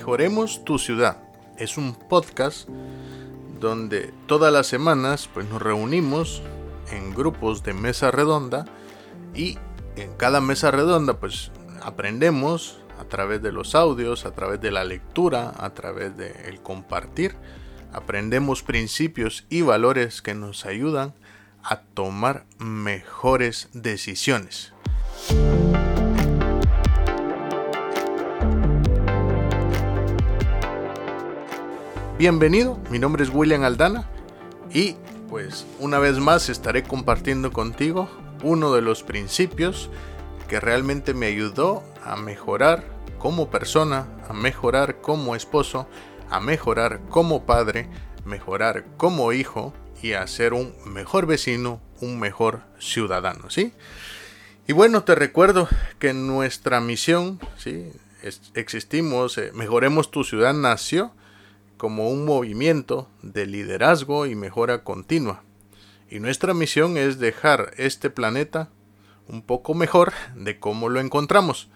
Mejoremos tu ciudad. Es un podcast donde todas las semanas nos reunimos en grupos de mesa redonda y en cada mesa redonda aprendemos a través de los audios, a través de la lectura, a través del compartir. Aprendemos principios y valores que nos ayudan a tomar mejores decisiones. Bienvenido, mi nombre es William Aldana y una vez más estaré compartiendo contigo uno de los principios que realmente me ayudó a mejorar como persona, a mejorar como esposo, a mejorar como padre, mejorar como hijo y a ser un mejor vecino, un mejor ciudadano, ¿sí? Y te recuerdo que nuestra misión, ¿sí? Mejoremos tu ciudad nació como un movimiento de liderazgo y mejora continua. Y nuestra misión es dejar este planeta un poco mejor de cómo lo encontramos.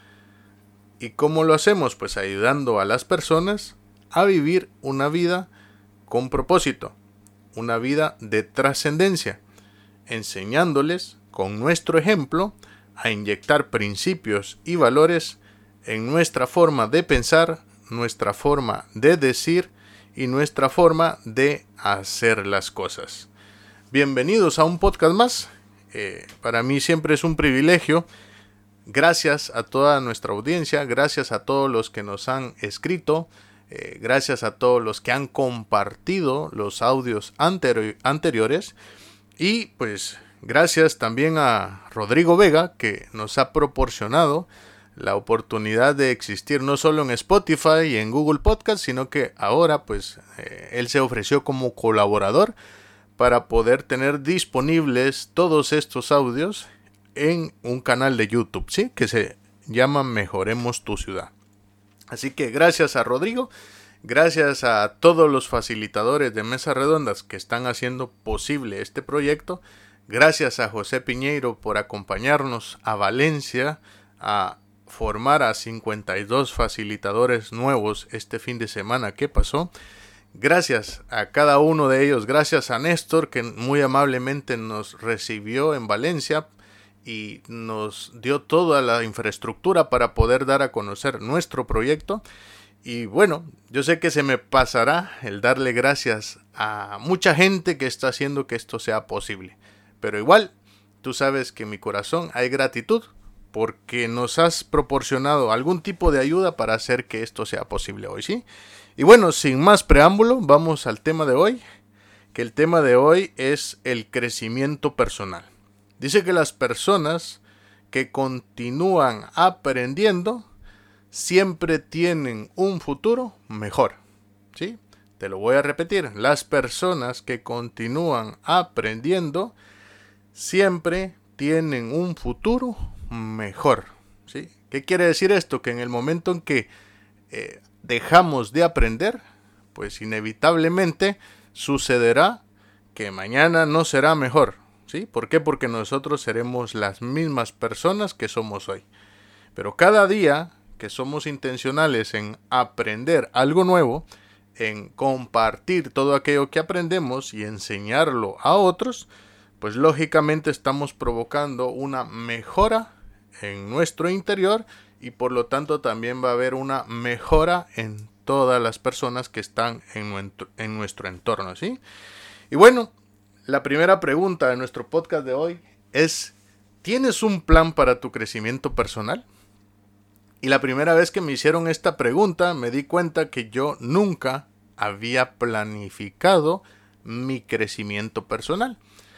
¿Y cómo lo hacemos? Pues ayudando a las personas a vivir una vida con propósito, una vida de trascendencia, enseñándoles con nuestro ejemplo a inyectar principios y valores en nuestra forma de pensar, nuestra forma de decir y nuestra forma de hacer las cosas. Bienvenidos a un podcast más. Para mí siempre es un privilegio. Gracias a toda nuestra audiencia, gracias a todos los que nos han escrito, gracias a todos los que han compartido los audios anteriores y gracias también a Rodrigo Vega, que nos ha proporcionado la oportunidad de existir no solo en Spotify y en Google Podcast, sino que ahora él se ofreció como colaborador para poder tener disponibles todos estos audios en un canal de YouTube, ¿sí? Que se llama Mejoremos tu ciudad. Así que gracias a Rodrigo, gracias a todos los facilitadores de mesas redondas que están haciendo posible este proyecto, gracias a José Piñeiro por acompañarnos a Valencia a formar a 52 facilitadores nuevos este fin de semana que pasó. Gracias a cada uno de ellos, gracias a Néstor, que muy amablemente nos recibió en Valencia y nos dio toda la infraestructura para poder dar a conocer nuestro proyecto. Y yo sé que se me pasará el darle gracias a mucha gente que está haciendo que esto sea posible, pero igual tú sabes que en mi corazón hay gratitud porque nos has proporcionado algún tipo de ayuda para hacer que esto sea posible hoy, ¿sí? Y sin más preámbulo, vamos al tema de hoy, que el tema de hoy es el crecimiento personal. Dice que las personas que continúan aprendiendo siempre tienen un futuro mejor, ¿sí? Te lo voy a repetir, las personas que continúan aprendiendo siempre tienen un futuro mejor, ¿sí? ¿Qué quiere decir esto? Que en el momento en que dejamos de aprender, inevitablemente sucederá que mañana no será mejor, ¿sí? ¿Por qué? Porque nosotros seremos las mismas personas que somos hoy. Pero cada día que somos intencionales en aprender algo nuevo, en compartir todo aquello que aprendemos y enseñarlo a otros, lógicamente estamos provocando una mejora en nuestro interior y por lo tanto también va a haber una mejora en todas las personas que están en nuestro entorno, ¿sí? Y la primera pregunta de nuestro podcast de hoy es: ¿tienes un plan para tu crecimiento personal? Y la primera vez que me hicieron esta pregunta me di cuenta que yo nunca había planificado mi crecimiento personal.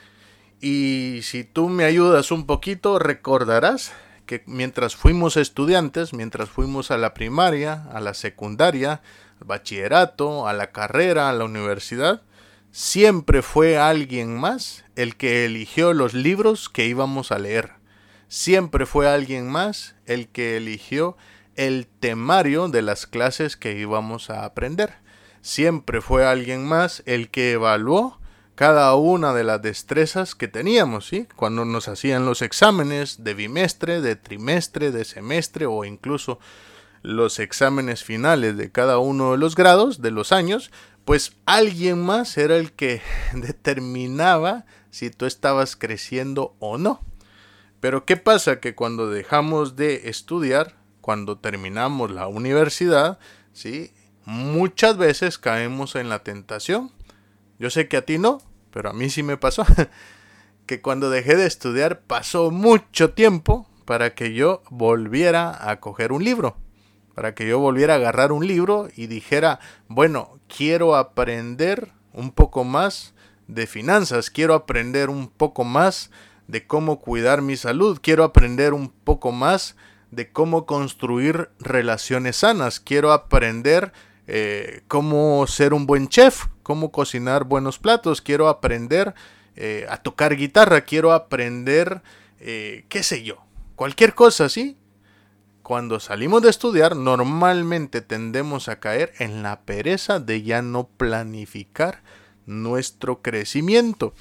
Y si tú me ayudas un poquito, recordarás que mientras fuimos estudiantes, mientras fuimos a la primaria, a la secundaria, al bachillerato, a la carrera, a la universidad, siempre fue alguien más el que eligió los libros que íbamos a leer. Siempre fue alguien más el que eligió el temario de las clases que íbamos a aprender. Siempre fue alguien más el que evaluó cada una de las destrezas que teníamos, ¿sí? Cuando nos hacían los exámenes de bimestre, de trimestre, de semestre o incluso los exámenes finales de cada uno de los grados, de los años, pues alguien más era el que determinaba si tú estabas creciendo o no. Pero ¿qué pasa? Que cuando dejamos de estudiar, cuando terminamos la universidad, ¿sí? Muchas veces caemos en la tentación. Yo sé que a ti no, pero a mí sí me pasó. Que cuando dejé de estudiar pasó mucho tiempo para que yo volviera a coger un libro. Para que yo volviera a agarrar un libro y dijera, bueno, quiero aprender un poco más de finanzas, quiero aprender un poco más de cómo cuidar mi salud, quiero aprender un poco más de cómo construir relaciones sanas, quiero aprender cómo ser un buen chef, cómo cocinar buenos platos, quiero aprender a tocar guitarra, quiero aprender, qué sé yo, cualquier cosa, ¿sí? Cuando salimos de estudiar, normalmente tendemos a caer en la pereza de ya no planificar nuestro crecimiento.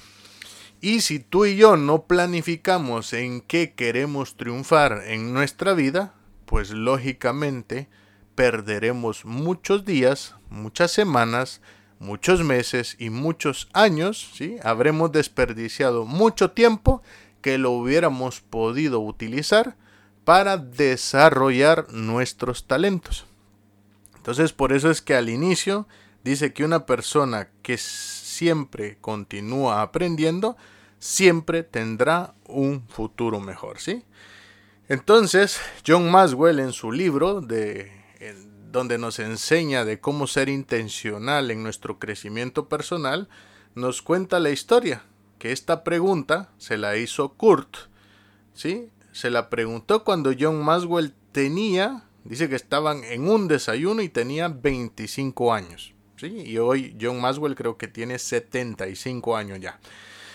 Y si tú y yo no planificamos en qué queremos triunfar en nuestra vida, pues lógicamente perderemos muchos días, muchas semanas, muchos meses y muchos años, ¿sí? Habremos desperdiciado mucho tiempo que lo hubiéramos podido utilizar para desarrollar nuestros talentos. Entonces, por eso es que al inicio dice que una persona que siempre continúa aprendiendo, siempre tendrá un futuro mejor, ¿sí? Entonces, John Maxwell en su libro donde nos enseña de cómo ser intencional en nuestro crecimiento personal, nos cuenta la historia, que esta pregunta se la hizo Kurt, ¿sí? Se la preguntó cuando John Maxwell dice que estaban en un desayuno y tenía 25 años, ¿sí? Y hoy John Maxwell creo que tiene 75 años ya.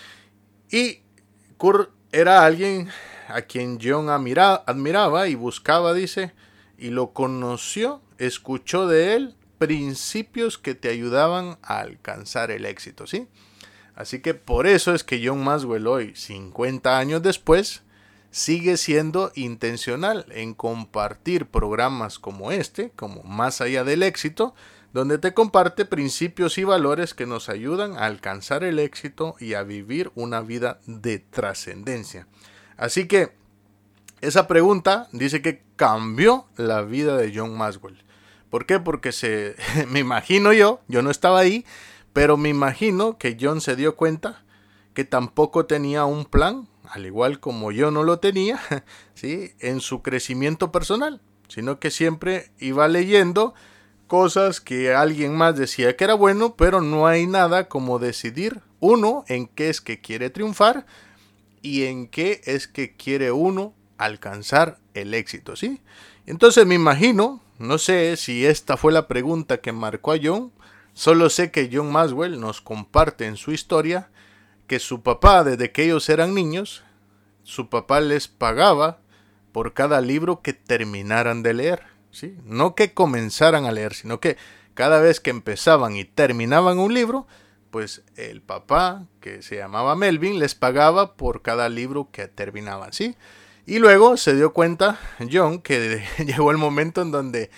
Y Kurt era alguien a quien John admiraba y buscaba, dice, y lo conoció, escuchó de él principios que te ayudaban a alcanzar el éxito, ¿sí? Así que por eso es que John Maxwell hoy, 50 años después, sigue siendo intencional en compartir programas como este, como Más Allá del Éxito, donde te comparte principios y valores que nos ayudan a alcanzar el éxito y a vivir una vida de trascendencia. Así que esa pregunta dice que cambió la vida de John Maxwell. ¿Por qué? Porque me imagino yo no estaba ahí, pero me imagino que John se dio cuenta que tampoco tenía un plan, al igual como yo no lo tenía, ¿sí? En su crecimiento personal, sino que siempre iba leyendo cosas que alguien más decía que era bueno, pero no hay nada como decidir uno en qué es que quiere triunfar y en qué es que quiere uno alcanzar el éxito, ¿sí? Entonces me imagino, no sé si esta fue la pregunta que marcó a John, solo sé que John Maxwell nos comparte en su historia que su papá, desde que ellos eran niños, su papá les pagaba por cada libro que terminaran de leer, ¿sí? No que comenzaran a leer, sino que cada vez que empezaban y terminaban un libro, pues el papá, que se llamaba Melvin, les pagaba por cada libro que terminaban, ¿sí? Y luego se dio cuenta John que llegó el momento en donde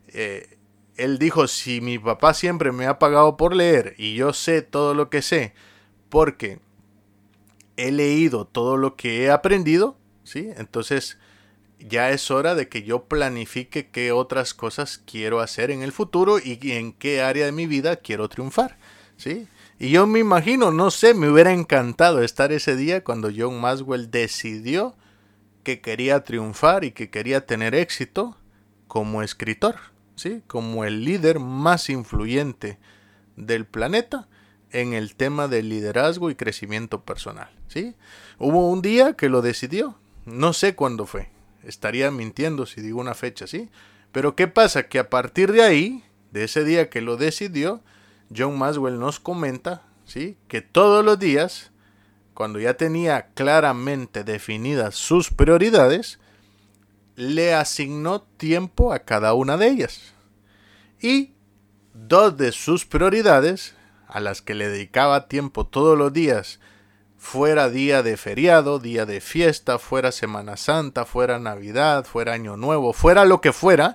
él dijo, si mi papá siempre me ha pagado por leer y yo sé todo lo que sé, porque he leído todo lo que he aprendido, ¿sí? Entonces ya es hora de que yo planifique qué otras cosas quiero hacer en el futuro y en qué área de mi vida quiero triunfar, ¿sí? Y yo me imagino, no sé, me hubiera encantado estar ese día cuando John Maxwell decidió que quería triunfar y que quería tener éxito como escritor, ¿sí? Como el líder más influyente del planeta en el tema del liderazgo y crecimiento personal, ¿sí? Hubo un día que lo decidió, no sé cuándo fue, estaría mintiendo si digo una fecha, ¿sí? Pero ¿qué pasa? Que a partir de ahí, de ese día que lo decidió, John Maxwell nos comenta, ¿sí? Que todos los días, cuando ya tenía claramente definidas sus prioridades, le asignó tiempo a cada una de ellas. Y dos de sus prioridades, a las que le dedicaba tiempo todos los días, fuera día de feriado, día de fiesta, fuera Semana Santa, fuera Navidad, fuera Año Nuevo, fuera lo que fuera,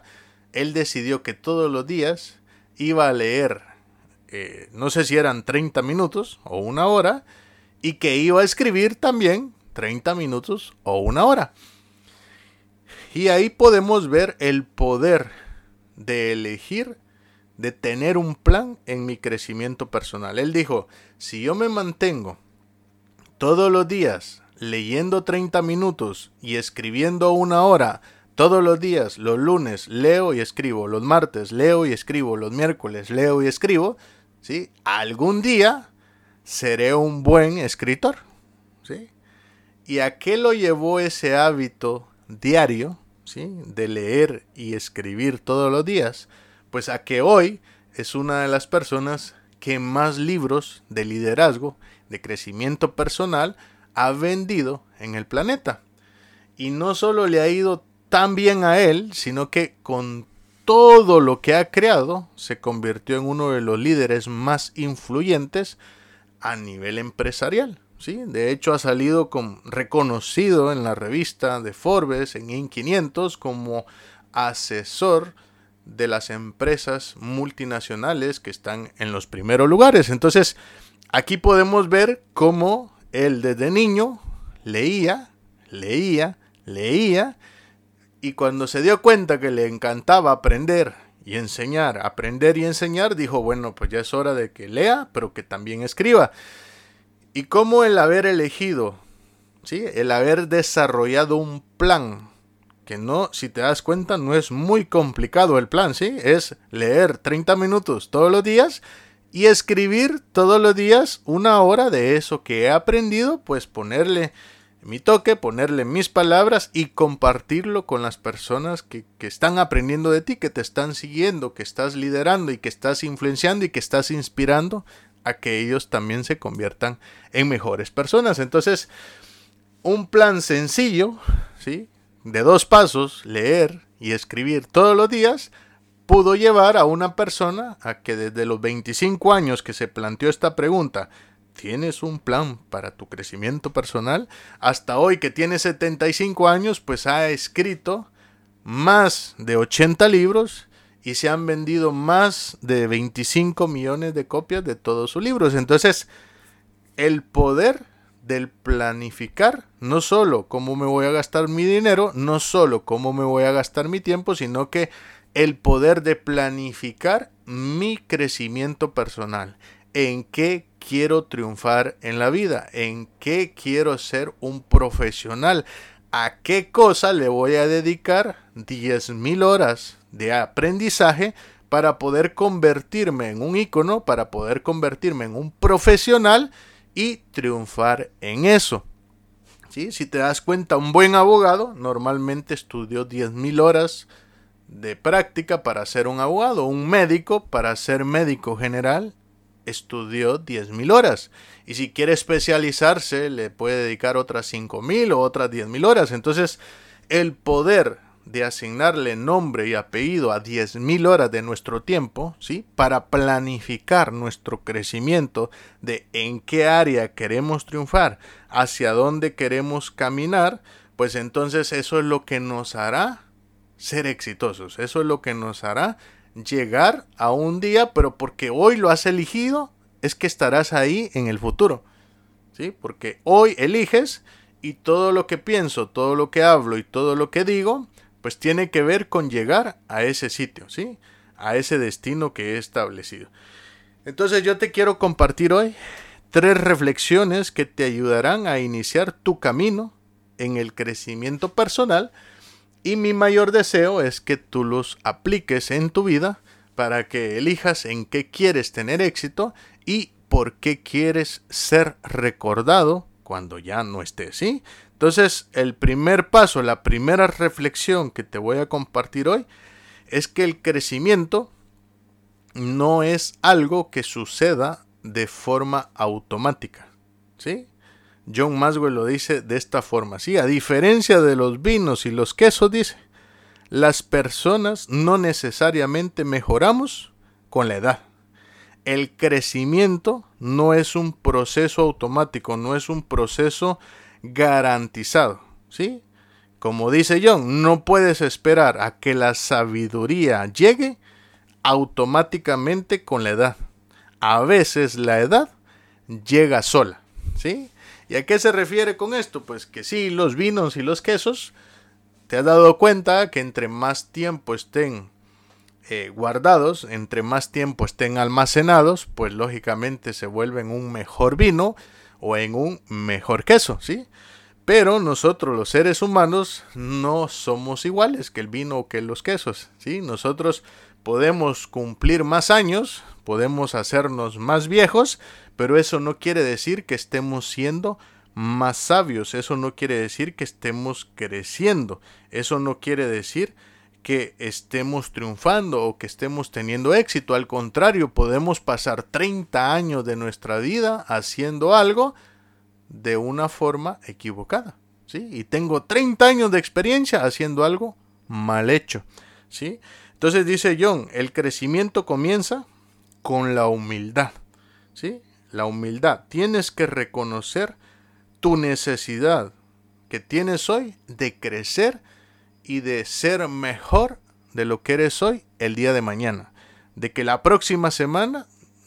él decidió que todos los días iba a leer, no sé si eran 30 minutos o una hora, y que iba a escribir también 30 minutos o una hora. Y ahí podemos ver el poder de elegir, de tener un plan en mi crecimiento personal. Él dijo, si yo me mantengo todos los días leyendo 30 minutos y escribiendo una hora, todos los días, los lunes leo y escribo, los martes leo y escribo, los miércoles leo y escribo, ¿sí? Algún día seré un buen escritor, ¿sí? ¿Y a qué lo llevó ese hábito diario, ¿sí? De leer y escribir todos los días? Pues a que hoy es una de las personas que más libros de liderazgo, de crecimiento personal, ha vendido en el planeta. Y no solo le ha ido tan bien a él, sino que con todo lo que ha creado, se convirtió en uno de los líderes más influyentes a nivel empresarial. ¿Sí? De hecho, ha salido reconocido en la revista de Forbes, en Inc. 500, como asesor de las empresas multinacionales que están en los primeros lugares. Entonces, aquí podemos ver cómo él desde niño leía, y cuando se dio cuenta que le encantaba aprender y enseñar, dijo, bueno, pues ya es hora de que lea, pero que también escriba. Y cómo el haber elegido, ¿sí? El haber desarrollado un plan, que no, si te das cuenta, no es muy complicado el plan, ¿sí? Es leer 30 minutos todos los días y escribir todos los días una hora de eso que he aprendido, pues ponerle mi toque, ponerle mis palabras y compartirlo con las personas que están aprendiendo de ti, que te están siguiendo, que estás liderando y que estás influenciando y que estás inspirando a que ellos también se conviertan en mejores personas. Entonces, un plan sencillo, ¿sí? De 2 pasos, leer y escribir todos los días, pudo llevar a una persona a que desde los 25 años que se planteó esta pregunta, ¿tienes un plan para tu crecimiento personal? Hasta hoy que tiene 75 años, pues ha escrito más de 80 libros y se han vendido más de 25 millones de copias de todos sus libros. Entonces, el poder del planificar, no solo cómo me voy a gastar mi dinero, no solo cómo me voy a gastar mi tiempo, sino que el poder de planificar mi crecimiento personal. ¿En qué quiero triunfar en la vida? ¿En qué quiero ser un profesional? ¿A qué cosa le voy a dedicar 10,000 horas de aprendizaje para poder convertirme en un ícono, para poder convertirme en un profesional y triunfar en eso? ¿Sí? Si te das cuenta, un buen abogado normalmente estudió 10,000 horas de práctica para ser un abogado. Un médico, para ser médico general, estudió 10,000 horas. Y si quiere especializarse, le puede dedicar otras 5,000 o otras 10,000 horas. Entonces, el poder de asignarle nombre y apellido a 10,000 horas de nuestro tiempo, ¿sí? Para planificar nuestro crecimiento, de en qué área queremos triunfar, hacia dónde queremos caminar, pues entonces eso es lo que nos hará ser exitosos. Eso es lo que nos hará llegar a un día, pero porque hoy lo has elegido, es que estarás ahí en el futuro, ¿sí? Porque hoy eliges y todo lo que pienso, todo lo que hablo y todo lo que digo, pues tiene que ver con llegar a ese sitio, ¿sí? A ese destino que he establecido. Entonces yo te quiero compartir hoy 3 reflexiones que te ayudarán a iniciar tu camino en el crecimiento personal, y mi mayor deseo es que tú los apliques en tu vida para que elijas en qué quieres tener éxito y por qué quieres ser recordado cuando ya no estés, ¿sí? Entonces, el primer paso, la primera reflexión que te voy a compartir hoy es que el crecimiento no es algo que suceda de forma automática, ¿sí? John Maxwell lo dice de esta forma, ¿sí? A diferencia de los vinos y los quesos, dice, las personas no necesariamente mejoramos con la edad. El crecimiento no es un proceso automático, no es un proceso garantizado, ¿sí? Como dice John, no puedes esperar a que la sabiduría llegue automáticamente con la edad. A veces la edad llega sola, ¿sí? ¿Y a qué se refiere con esto? Pues que sí, los vinos y los quesos, te has dado cuenta que entre más tiempo estén guardados, entre más tiempo estén almacenados, pues lógicamente se vuelven un mejor vino o en un mejor queso, ¿sí? Pero nosotros los seres humanos no somos iguales que el vino o que los quesos, ¿sí? Nosotros podemos cumplir más años, podemos hacernos más viejos, pero eso no quiere decir que estemos siendo más sabios, eso no quiere decir que estemos creciendo, eso no quiere decir que estemos triunfando o que estemos teniendo éxito. Al contrario, podemos pasar 30 años de nuestra vida haciendo algo de una forma equivocada, ¿sí? Y tengo 30 años de experiencia haciendo algo mal hecho, ¿sí? Entonces dice John, el crecimiento comienza con la humildad, ¿sí? La humildad. Tienes que reconocer tu necesidad que tienes hoy de crecer y de ser mejor de lo que eres hoy el día de mañana. De que la próxima semana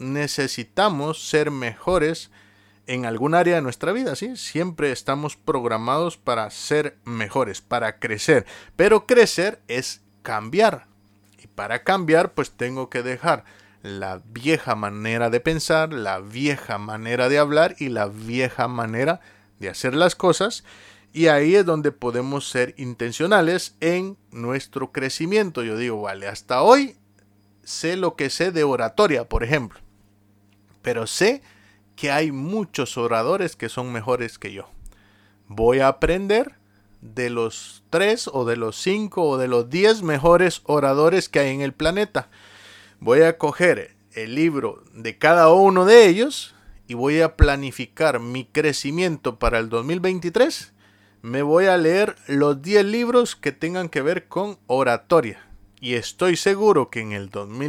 necesitamos ser mejores en algún área de nuestra vida, ¿sí? Siempre estamos programados para ser mejores, para crecer. Pero crecer es cambiar. Y para cambiar, pues tengo que dejar la vieja manera de pensar, la vieja manera de hablar y la vieja manera de hacer las cosas. Y ahí es donde podemos ser intencionales en nuestro crecimiento. Yo digo, vale, hasta hoy sé lo que sé de oratoria, por ejemplo. Pero sé que hay muchos oradores que son mejores que yo. Voy a aprender de los 3 o de los 5 o de los 10 mejores oradores que hay en el planeta. Voy a coger el libro de cada uno de ellos y voy a planificar mi crecimiento para el 2023. Me voy a leer los 10 libros que tengan que ver con oratoria. Y estoy seguro que en el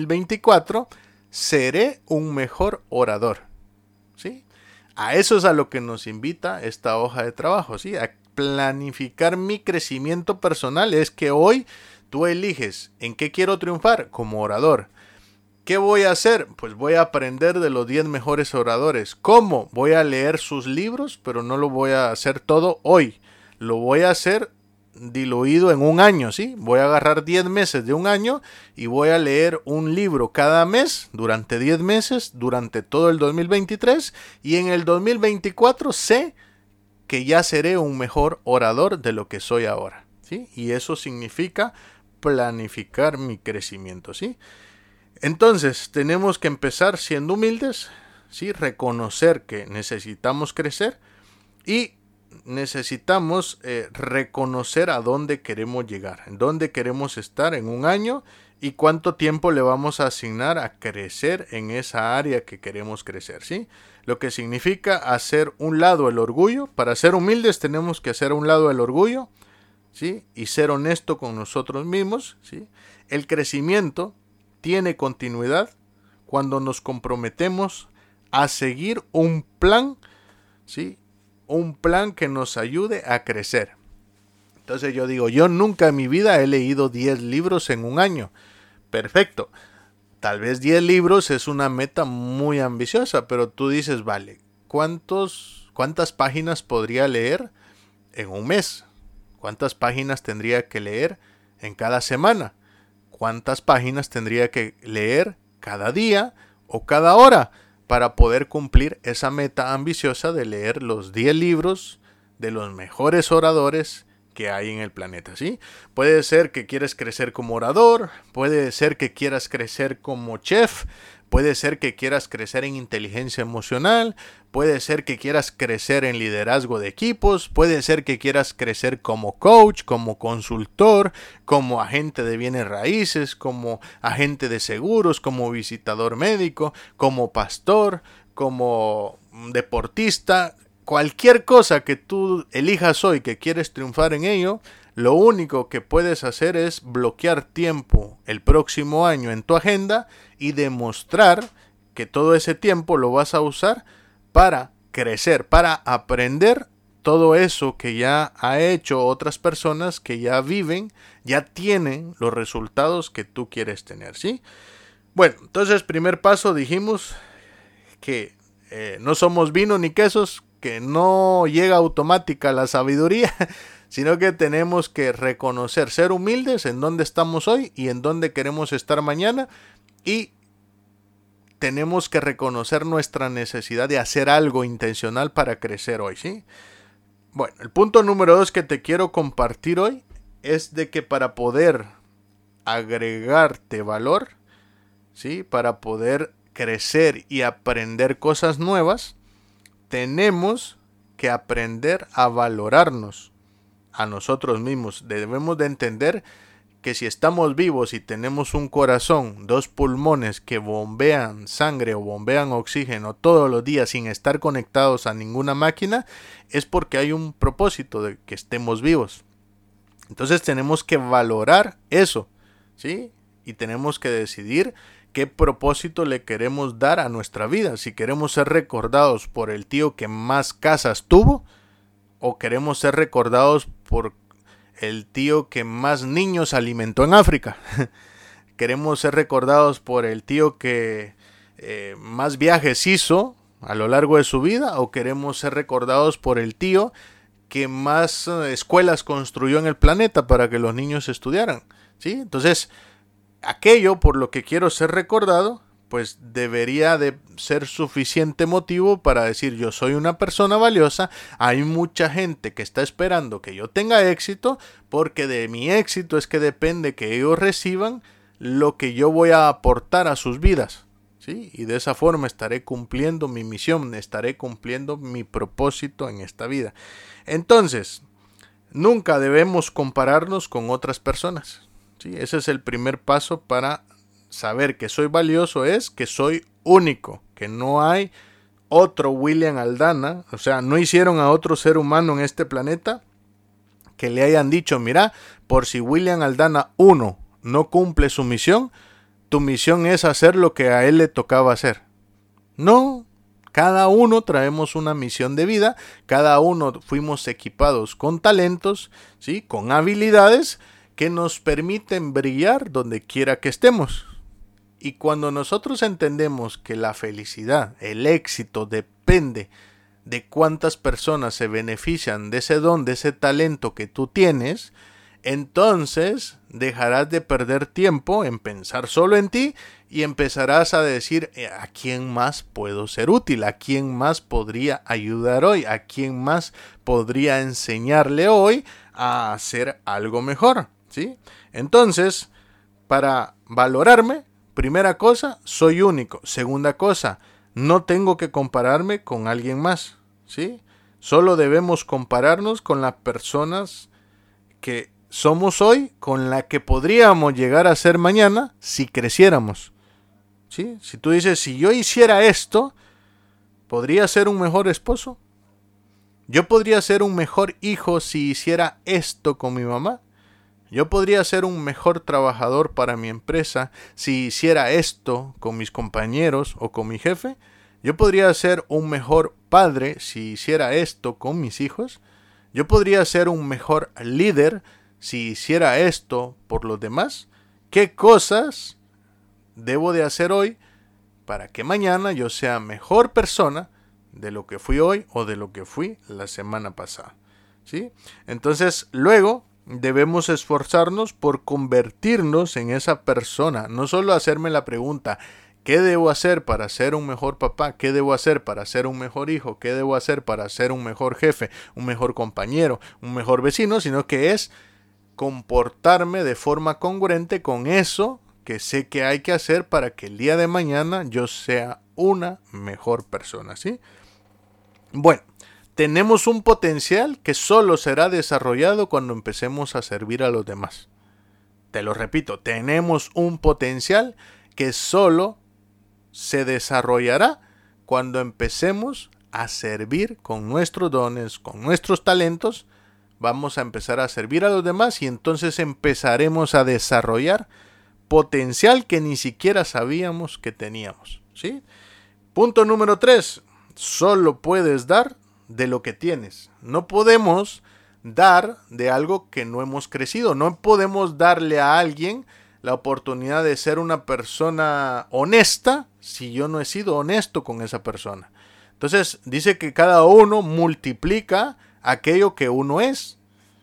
2024 seré un mejor orador, ¿sí? A eso es a lo que nos invita esta hoja de trabajo, ¿sí? A planificar mi crecimiento personal. Es que hoy tú eliges en qué quiero triunfar como orador. ¿Qué voy a hacer? Pues voy a aprender de los 10 mejores oradores. ¿Cómo? Voy a leer sus libros, pero no lo voy a hacer todo hoy. Lo voy a hacer diluido en un año, ¿sí? Voy a agarrar 10 meses de un año y voy a leer un libro cada mes durante 10 meses, durante todo el 2023, y en el 2024 sé que ya seré un mejor orador de lo que soy ahora, ¿sí? Y eso significa planificar mi crecimiento, ¿sí? Entonces, tenemos que empezar siendo humildes, ¿sí? Reconocer que necesitamos crecer y necesitamos reconocer a dónde queremos llegar, en dónde queremos estar en un año y cuánto tiempo le vamos a asignar a crecer en esa área que queremos crecer, ¿sí? Lo que significa hacer un lado el orgullo. Para ser humildes tenemos que hacer un lado el orgullo, ¿sí? Y ser honesto con nosotros mismos, ¿sí? El crecimiento tiene continuidad cuando nos comprometemos a seguir un plan, ¿sí? Un plan que nos ayude a crecer. Entonces yo digo, yo nunca en mi vida he leído 10 libros en un año. Perfecto. Tal vez 10 libros es una meta muy ambiciosa, pero tú dices, vale, ¿cuántas páginas podría leer en un mes? ¿Cuántas páginas tendría que leer en cada semana? ¿Cuántas páginas tendría que leer cada día o cada hora para poder cumplir esa meta ambiciosa de leer los 10 libros de los mejores oradores que hay en el planeta, ¿sí? Puede ser que quieras crecer como orador, puede ser que quieras crecer como chef, puede ser que quieras crecer en inteligencia emocional, puede ser que quieras crecer en liderazgo de equipos, puede ser que quieras crecer como coach, como consultor, como agente de bienes raíces, como agente de seguros, como visitador médico, como pastor, como deportista. Cualquier cosa que tú elijas hoy que quieres triunfar en ello, lo único que puedes hacer es bloquear tiempo el próximo año en tu agenda y demostrar que todo ese tiempo lo vas a usar para crecer, para aprender todo eso que ya ha hecho otras personas que ya viven, ya tienen los resultados que tú quieres tener, ¿sí? Bueno, entonces primer paso dijimos que no somos vino ni quesos, que no llega automática la sabiduría, sino que tenemos que reconocer, ser humildes en dónde estamos hoy y en dónde queremos estar mañana, y tenemos que reconocer nuestra necesidad de hacer algo intencional para crecer hoy, ¿sí? Bueno, el punto número 2 que te quiero compartir hoy es de que para poder agregarte valor, ¿sí? Para poder crecer y aprender cosas nuevas, tenemos que aprender a valorarnos a nosotros mismos. Debemos de entender que si estamos vivos y tenemos un corazón, 2 pulmones que bombean sangre o bombean oxígeno todos los días sin estar conectados a ninguna máquina, es porque hay un propósito de que estemos vivos. Entonces tenemos que valorar eso, ¿sí? Y tenemos que decidir qué propósito le queremos dar a nuestra vida. Si queremos ser recordados por el tío que más casas tuvo, o queremos ser recordados por el tío que más niños alimentó en África. Queremos ser recordados por el tío que más viajes hizo a lo largo de su vida, o queremos ser recordados por el tío que más escuelas construyó en el planeta para que los niños estudiaran, ¿sí? Entonces, aquello por lo que quiero ser recordado, pues debería de ser suficiente motivo para decir yo soy una persona valiosa, hay mucha gente que está esperando que yo tenga éxito, porque de mi éxito es que depende que ellos reciban lo que yo voy a aportar a sus vidas, ¿sí? Y de esa forma estaré cumpliendo mi misión, estaré cumpliendo mi propósito en esta vida. Entonces, nunca debemos compararnos con otras personas, ¿sí? Ese es el primer paso para saber que soy valioso, es que soy único, que no hay otro William Aldana, o sea, no hicieron a otro ser humano en este planeta que le hayan dicho, mira, por si William Aldana 1 no cumple su misión, tu misión es hacer lo que a él le tocaba hacer. No, cada uno traemos una misión de vida, cada uno fuimos equipados con talentos, ¿sí? Con habilidades que nos permiten brillar donde quiera que estemos. Y cuando nosotros entendemos que la felicidad, el éxito depende de cuántas personas se benefician de ese don, de ese talento que tú tienes, entonces dejarás de perder tiempo en pensar solo en ti y empezarás a decir a quién más puedo ser útil, a quién más podría ayudar hoy, a quién más podría enseñarle hoy a hacer algo mejor, ¿sí? Entonces, para valorarme, primera cosa, soy único. Segunda cosa, no tengo que compararme con alguien más, ¿sí? Solo debemos compararnos con las personas que somos hoy, con la que podríamos llegar a ser mañana si creciéramos, ¿sí? Si tú dices, si yo hiciera esto, ¿podría ser un mejor esposo? ¿Yo podría ser un mejor hijo si hiciera esto con mi mamá? Yo podría ser un mejor trabajador para mi empresa si hiciera esto con mis compañeros o con mi jefe. Yo podría ser un mejor padre si hiciera esto con mis hijos. Yo podría ser un mejor líder si hiciera esto por los demás. ¿Qué cosas debo de hacer hoy para que mañana yo sea mejor persona de lo que fui hoy o de lo que fui la semana pasada? ¿Sí? Entonces, luego debemos esforzarnos por convertirnos en esa persona. No solo hacerme la pregunta, ¿qué debo hacer para ser un mejor papá? ¿Qué debo hacer para ser un mejor hijo? ¿Qué debo hacer para ser un mejor jefe, un mejor compañero, un mejor vecino? Sino que es comportarme de forma congruente con eso que sé que hay que hacer para que el día de mañana yo sea una mejor persona, ¿sí? Bueno, tenemos un potencial que solo será desarrollado cuando empecemos a servir a los demás. Te lo repito, tenemos un potencial que solo se desarrollará cuando empecemos a servir con nuestros dones, con nuestros talentos. Vamos a empezar a servir a los demás y entonces empezaremos a desarrollar potencial que ni siquiera sabíamos que teníamos, ¿sí? Punto número 3. Solo puedes dar de lo que tienes. No podemos dar de algo que no hemos crecido. No podemos darle a alguien la oportunidad de ser una persona honesta si yo no he sido honesto con esa persona. Entonces dice que cada uno multiplica aquello que uno es.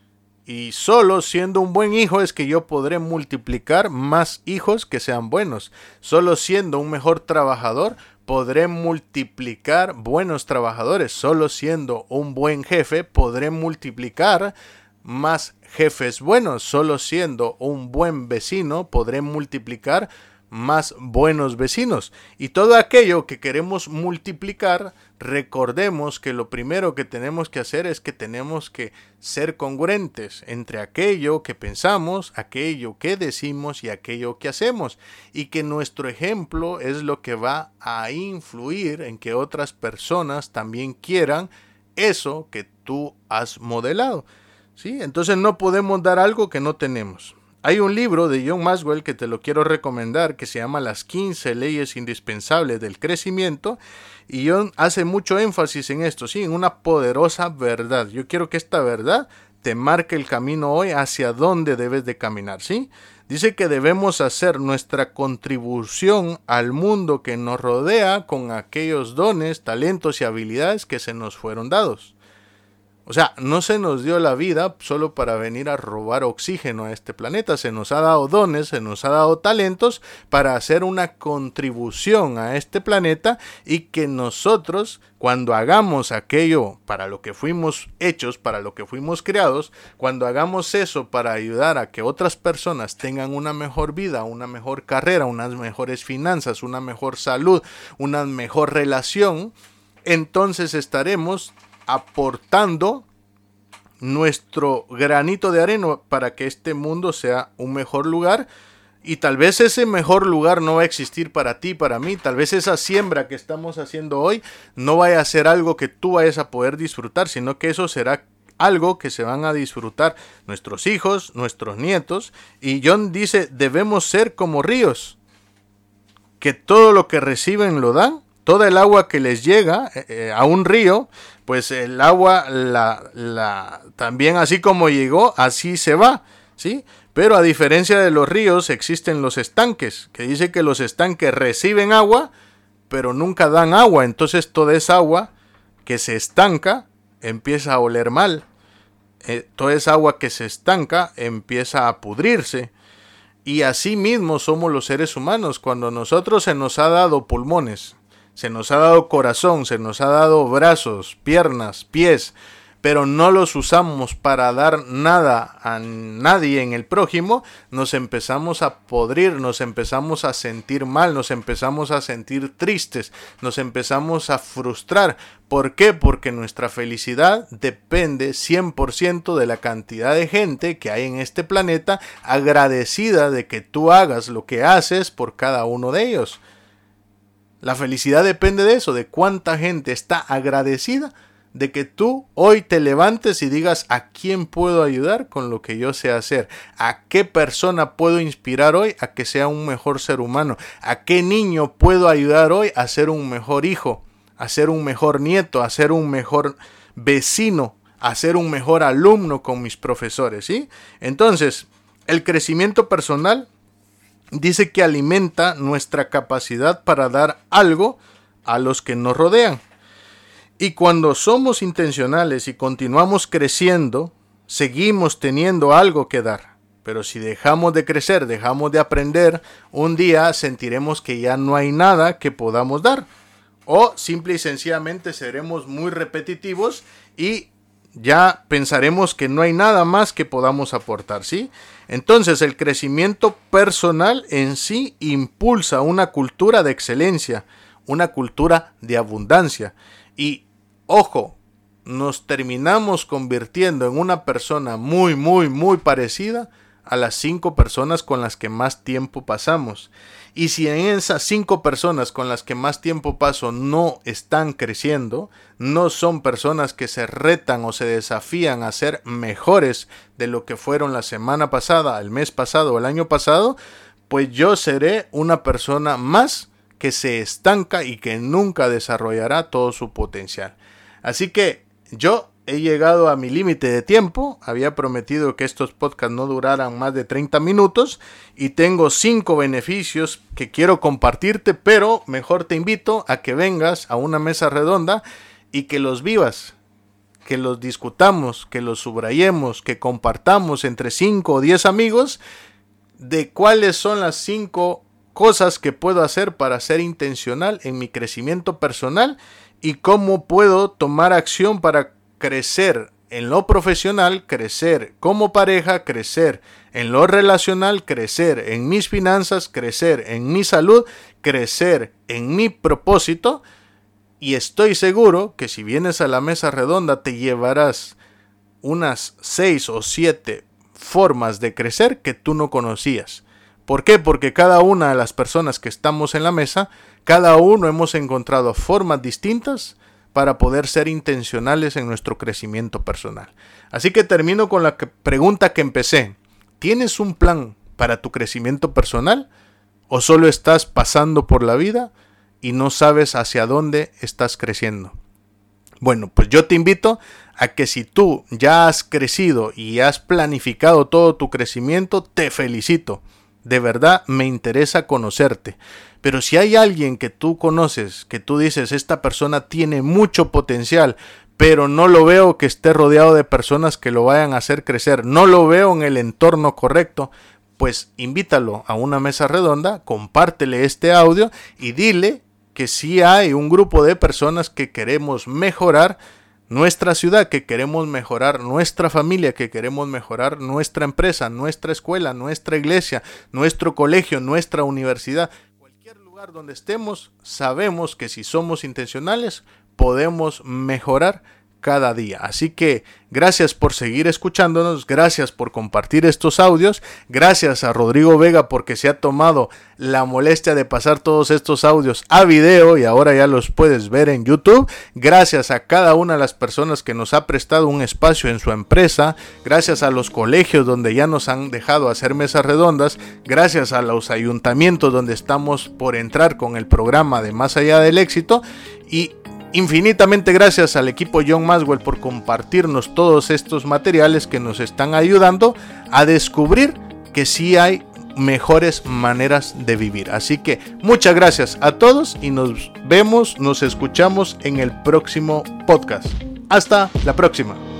Y solo siendo un buen hijo es que yo podré multiplicar más hijos que sean buenos. Solo siendo un mejor trabajador podré multiplicar buenos trabajadores. Solo siendo un buen jefe podré multiplicar más jefes buenos. Solo siendo un buen vecino podré multiplicar más buenos vecinos. Y todo aquello que queremos multiplicar, recordemos que lo primero que tenemos que hacer es que tenemos que ser congruentes entre aquello que pensamos, aquello que decimos y aquello que hacemos. Y que nuestro ejemplo es lo que va a influir en que otras personas también quieran eso que tú has modelado. ¿Sí? Entonces no podemos dar algo que no tenemos. Hay un libro de John Maxwell que te lo quiero recomendar que se llama Las 15 leyes indispensables del crecimiento, y John hace mucho énfasis en esto, ¿sí? En una poderosa verdad. Yo quiero que esta verdad te marque el camino hoy hacia dónde debes de caminar, ¿sí? Dice que debemos hacer nuestra contribución al mundo que nos rodea con aquellos dones, talentos y habilidades que se nos fueron dados. O sea, no se nos dio la vida solo para venir a robar oxígeno a este planeta. Se nos ha dado dones, se nos ha dado talentos para hacer una contribución a este planeta, y que nosotros, cuando hagamos aquello para lo que fuimos hechos, para lo que fuimos creados, cuando hagamos eso para ayudar a que otras personas tengan una mejor vida, una mejor carrera, unas mejores finanzas, una mejor salud, una mejor relación, entonces estaremos aportando nuestro granito de arena para que este mundo sea un mejor lugar. Y tal vez ese mejor lugar no va a existir para ti, para mí. Tal vez esa siembra que estamos haciendo hoy no vaya a ser algo que tú vayas a poder disfrutar, sino que eso será algo que se van a disfrutar nuestros hijos, nuestros nietos. Y John dice, debemos ser como ríos, que todo lo que reciben lo dan. Toda el agua que les llega a un río, pues el agua también, así como llegó, así se va, ¿sí? Pero a diferencia de los ríos existen los estanques, que dice que los estanques reciben agua, pero nunca dan agua. Entonces toda esa agua que se estanca empieza a oler mal. Toda esa agua que se estanca empieza a pudrirse. Y así mismo somos los seres humanos. Cuando a nosotros se nos ha dado pulmones, se nos ha dado corazón, se nos ha dado brazos, piernas, pies, pero no los usamos para dar nada a nadie en el prójimo, nos empezamos a podrir, nos empezamos a sentir mal, nos empezamos a sentir tristes, nos empezamos a frustrar. ¿Por qué? Porque nuestra felicidad depende 100% de la cantidad de gente que hay en este planeta agradecida de que tú hagas lo que haces por cada uno de ellos. La felicidad depende de eso, de cuánta gente está agradecida de que tú hoy te levantes y digas a quién puedo ayudar con lo que yo sé hacer, a qué persona puedo inspirar hoy a que sea un mejor ser humano, a qué niño puedo ayudar hoy a ser un mejor hijo, a ser un mejor nieto, a ser un mejor vecino, a ser un mejor alumno con mis profesores, ¿sí? Entonces, el crecimiento personal dice que alimenta nuestra capacidad para dar algo a los que nos rodean. Y cuando somos intencionales y continuamos creciendo, seguimos teniendo algo que dar. Pero si dejamos de crecer, dejamos de aprender, un día sentiremos que ya no hay nada que podamos dar. O simple y sencillamente seremos muy repetitivos y ya pensaremos que no hay nada más que podamos aportar, ¿sí? Entonces el crecimiento personal en sí impulsa una cultura de excelencia, una cultura de abundancia. Y, ojo, nos terminamos convirtiendo en una persona muy, muy, muy parecida a las 5 personas con las que más tiempo pasamos. Y si en esas 5 personas con las que más tiempo paso no están creciendo, no son personas que se retan o se desafían a ser mejores de lo que fueron la semana pasada, el mes pasado o el año pasado, pues yo seré una persona más que se estanca y que nunca desarrollará todo su potencial. Así que yo he llegado a mi límite de tiempo. Había prometido que estos podcasts no duraran más de 30 minutos y tengo 5 beneficios que quiero compartirte, pero mejor te invito a que vengas a una mesa redonda y que los vivas, que los discutamos, que los subrayemos, que compartamos entre 5 o 10 amigos de cuáles son las 5 cosas que puedo hacer para ser intencional en mi crecimiento personal y cómo puedo tomar acción para crecer en lo profesional, crecer como pareja, crecer en lo relacional, crecer en mis finanzas, crecer en mi salud, crecer en mi propósito. Y estoy seguro que si vienes a la mesa redonda te llevarás unas 6 o 7 formas de crecer que tú no conocías. ¿Por qué? Porque cada una de las personas que estamos en la mesa, cada uno hemos encontrado formas distintas para poder ser intencionales en nuestro crecimiento personal. Así que termino con la pregunta que empecé. ¿Tienes un plan para tu crecimiento personal? ¿O solo estás pasando por la vida y no sabes hacia dónde estás creciendo? Bueno, pues yo te invito a que si tú ya has crecido y has planificado todo tu crecimiento, te felicito. De verdad me interesa conocerte. Pero si hay alguien que tú conoces, que tú dices, esta persona tiene mucho potencial, pero no lo veo que esté rodeado de personas que lo vayan a hacer crecer, no lo veo en el entorno correcto, pues invítalo a una mesa redonda, compártele este audio y dile que sí hay un grupo de personas que queremos mejorar nuestra ciudad, que queremos mejorar nuestra familia, que queremos mejorar nuestra empresa, nuestra escuela, nuestra iglesia, nuestro colegio, nuestra universidad. Cualquier lugar donde estemos, sabemos que si somos intencionales, podemos mejorar cada día. Así que gracias por seguir escuchándonos, gracias por compartir estos audios, gracias a Rodrigo Vega porque se ha tomado la molestia de pasar todos estos audios a video y ahora ya los puedes ver en YouTube, gracias a cada una de las personas que nos ha prestado un espacio en su empresa, gracias a los colegios donde ya nos han dejado hacer mesas redondas, gracias a los ayuntamientos donde estamos por entrar con el programa de Más Allá del Éxito y infinitamente gracias al equipo John Maxwell por compartirnos todos estos materiales que nos están ayudando a descubrir que sí hay mejores maneras de vivir. Así que muchas gracias a todos y nos vemos, nos escuchamos en el próximo podcast. Hasta la próxima.